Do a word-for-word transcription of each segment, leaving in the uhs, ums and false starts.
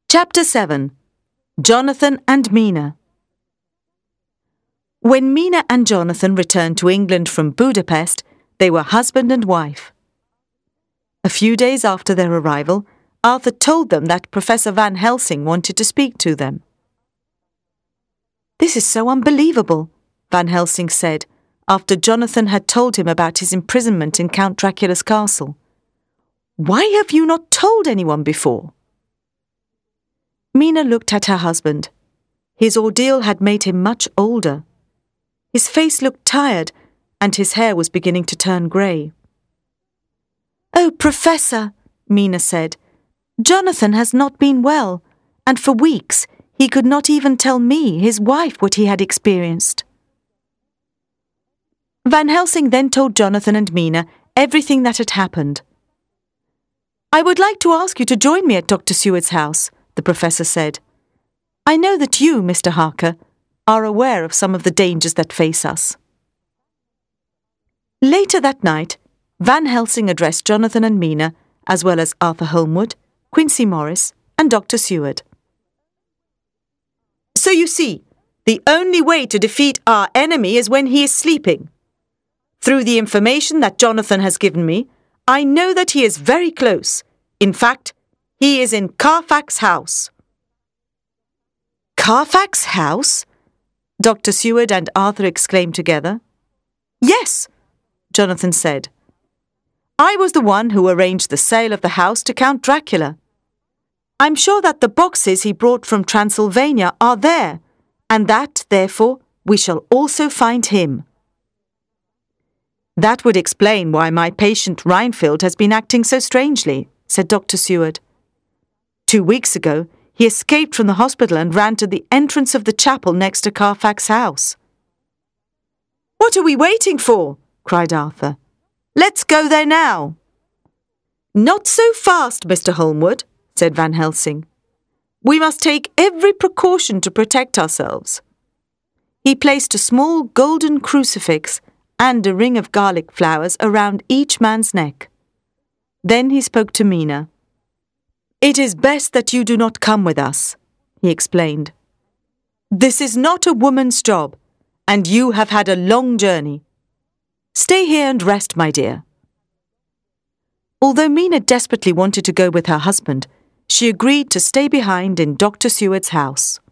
Chapter seven. Jonathan and Mina. When Mina and Jonathan returned to England from Budapest, they were husband and wife. A few days after their arrival, Arthur told them that Professor Van Helsing wanted to speak to them. "This is so unbelievable," Van Helsing said, after Jonathan had told him about his imprisonment in Count Dracula's castle. "Why have you not told anyone before?" Mina looked at her husband. His ordeal had made him much older. His face looked tired, and his hair was beginning to turn grey. "Oh, Professor," Mina said, "Jonathan has not been well, and for weeks he could not even tell me, his wife, what he had experienced." Van Helsing then told Jonathan and Mina everything that had happened. "I would like to ask you to join me at Doctor Seward's house," the professor said. "I know that you, Mister Harker, are aware of some of the dangers that face us." Later that night, Van Helsing addressed Jonathan and Mina, as well as Arthur Holmwood, Quincey Morris, and Doctor Seward. "So you see, the only way to defeat our enemy is when he is sleeping. Through the information that Jonathan has given me, I know that he is very close. In fact, he is in Carfax House." "Carfax House?" Doctor Seward and Arthur exclaimed together. "Yes," Jonathan said. "I was the one who arranged the sale of the house to Count Dracula. I'm sure that the boxes he brought from Transylvania are there, and that, therefore, we shall also find him." "That would explain why my patient Reinfeldt has been acting so strangely," said Doctor Seward. "Two weeks ago, he escaped from the hospital and ran to the entrance of the chapel next to Carfax House." "What are we waiting for?" cried Arthur. "Let's go there now." "Not so fast, Mister Holmwood," said Van Helsing. "We must take every precaution to protect ourselves." He placed a small golden crucifix and a ring of garlic flowers around each man's neck. Then he spoke to Mina. "It is best that you do not come with us," he explained. "This is not a woman's job, and you have had a long journey. Stay here and rest, my dear." Although Mina desperately wanted to go with her husband, she agreed to stay behind in Doctor Seward's house.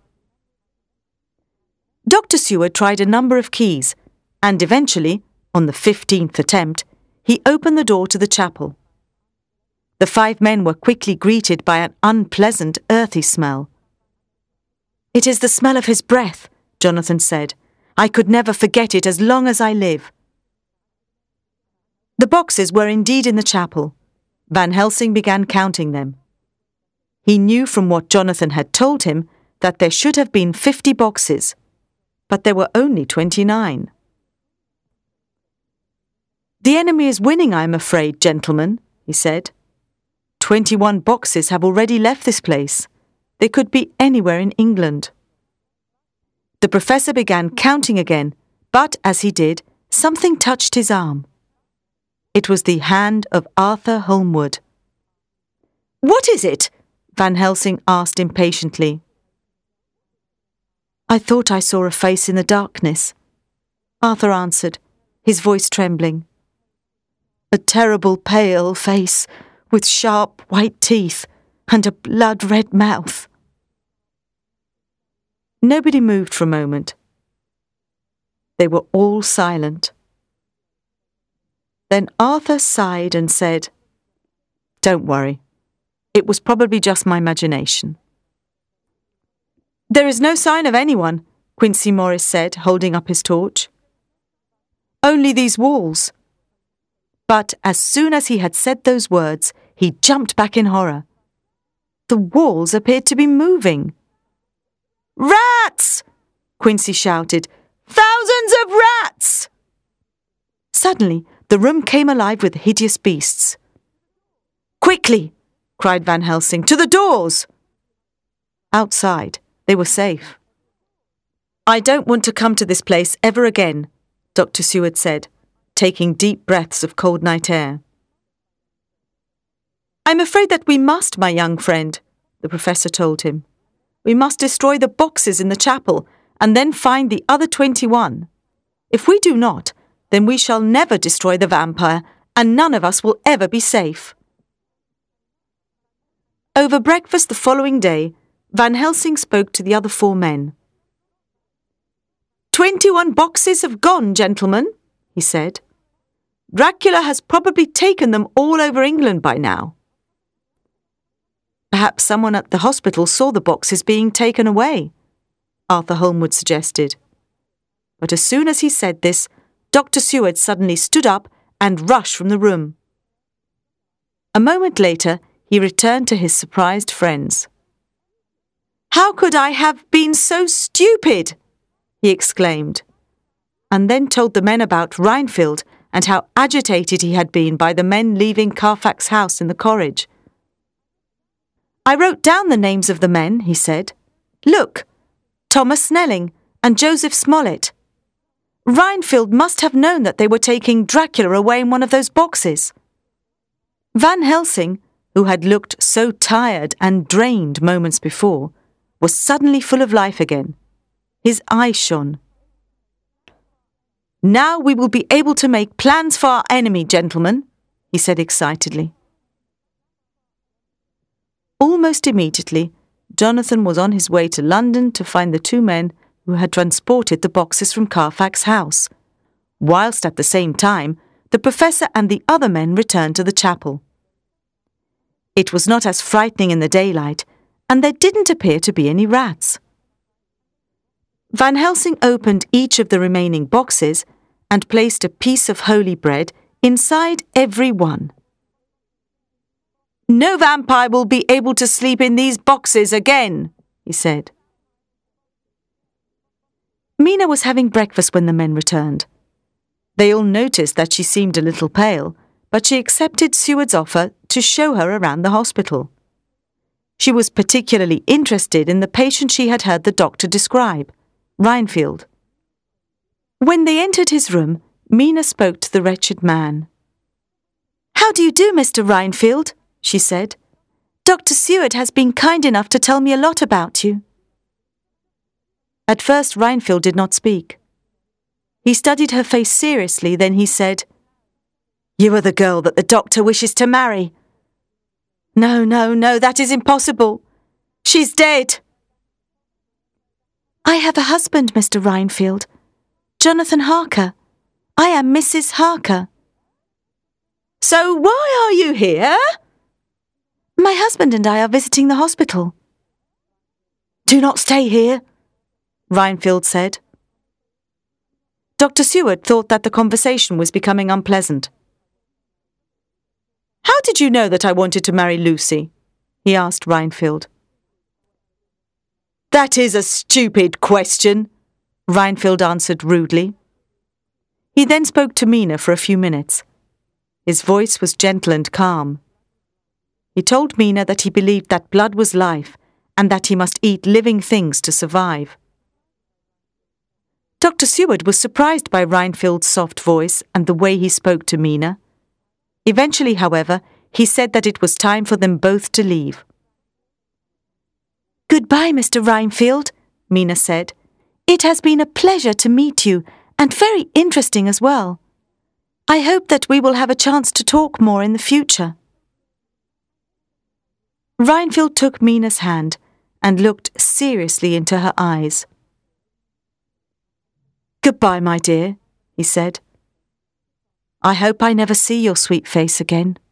Doctor Seward tried a number of keys, and eventually, on the fifteenth attempt, he opened the door to the chapel. The five men were quickly greeted by an unpleasant, earthy smell. "It is the smell of his breath," Jonathan said. "I could never forget it as long as I live." The boxes were indeed in the chapel. Van Helsing began counting them. He knew from what Jonathan had told him that there should have been fifty boxes, but there were only twenty-nine. "The enemy is winning, I am afraid, gentlemen," he said. Twenty-one boxes have already left this place. They could be anywhere in England." The professor began counting again, but as he did, something touched his arm. It was the hand of Arthur Holmwood. "What is it?" Van Helsing asked impatiently. "I thought I saw a face in the darkness," Arthur answered, his voice trembling. "A terrible pale face, with sharp white teeth and a blood-red mouth." Nobody moved for a moment. They were all silent. Then Arthur sighed and said, "Don't worry. It was probably just my imagination." "There is no sign of anyone," Quincey Morris said, holding up his torch. "Only these walls." But as soon as he had said those words, he jumped back in horror. The walls appeared to be moving. "Rats!" Quincey shouted. "Thousands of rats!" Suddenly, the room came alive with hideous beasts. "Quickly!" cried Van Helsing. "To the doors!" Outside, they were safe. "I don't want to come to this place ever again," Doctor Seward said, taking deep breaths of cold night air. "I'm afraid that we must, my young friend," the professor told him. We must destroy the boxes in the chapel and then find the other twenty-one. If we do not, then we shall never destroy the vampire and none of us will ever be safe. Over breakfast the following day, Van Helsing spoke to the other four men. Twenty-one boxes have gone, gentlemen, he said. Dracula has probably taken them all over England by now. Perhaps someone at the hospital saw the boxes being taken away, Arthur Holmwood suggested. But as soon as he said this, Doctor Seward suddenly stood up and rushed from the room. A moment later, he returned to his surprised friends. How could I have been so stupid? He exclaimed, and then told the men about Rhinefield and how agitated he had been by the men leaving Carfax House in the Corridge. I wrote down the names of the men, he said. Look, Thomas Snelling and Joseph Smollett. Rhinefield must have known that they were taking Dracula away in one of those boxes. Van Helsing, who had looked so tired and drained moments before, was suddenly full of life again. His eyes shone. Now we will be able to make plans for our enemy, gentlemen, he said excitedly. Almost immediately, Jonathan was on his way to London to find the two men who had transported the boxes from Carfax House, whilst at the same time the professor and the other men returned to the chapel. It was not as frightening in the daylight, and there didn't appear to be any rats. Van Helsing opened each of the remaining boxes and placed a piece of holy bread inside every one. No vampire will be able to sleep in these boxes again, he said. Mina was having breakfast when the men returned. They all noticed that she seemed a little pale, but she accepted Seward's offer to show her around the hospital. She was particularly interested in the patient she had heard the doctor describe, Rhinefield. When they entered his room, Mina spoke to the wretched man. How do you do, Mister Rhinefield? She said. Doctor Seward has been kind enough to tell me a lot about you. At first, Rhinefield did not speak. He studied her face seriously, then he said, You are the girl that the doctor wishes to marry. No, no, no, that is impossible. She's dead. I have a husband, Mister Rhinefield. Jonathan Harker. I am Missus Harker. So why are you here? My husband and I are visiting the hospital. Do not stay here, Rhinefield said. Doctor Seward thought that the conversation was becoming unpleasant. How did you know that I wanted to marry Lucy? He asked Rhinefield. That is a stupid question, Rhinefield answered rudely. He then spoke to Mina for a few minutes. His voice was gentle and calm. He told Mina that he believed that blood was life and that he must eat living things to survive. Doctor Seward was surprised by Rhinefield's soft voice and the way he spoke to Mina. Eventually, however, he said that it was time for them both to leave. Goodbye, Mister Rhinefield, Mina said. It has been a pleasure to meet you, and very interesting as well. I hope that we will have a chance to talk more in the future. Rhinefield took Mina's hand and looked seriously into her eyes. Goodbye, my dear, he said. I hope I never see your sweet face again.